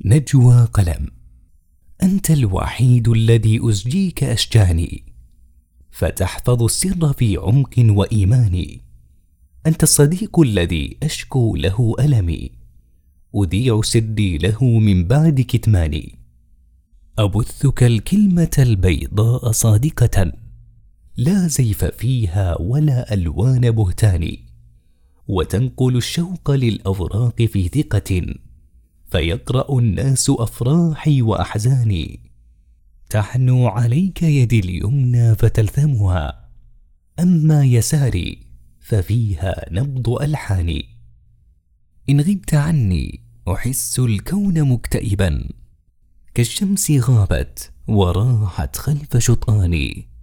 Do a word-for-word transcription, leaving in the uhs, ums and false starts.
نجوى قلم. أنت الوحيد الذي أزجيك أشجاني، فتحفظ السر في عمق وإيماني. أنت الصديق الذي أشكو له ألمي، أذيع سري له من بعد كتماني. أبثك الكلمة البيضاء صادقة، لا زيف فيها ولا ألوان بهتان، وتنقل الشوق للأوراق في ثقة، فيقرأ الناس أفراحي وأحزاني. تحنو عليك يدي اليمنى فتلثمها، أما يساري ففيها نبض ألحاني. إن غبت عني أحس الكون مكتئبا، كالشمس غابت وراحت خلف شطآني.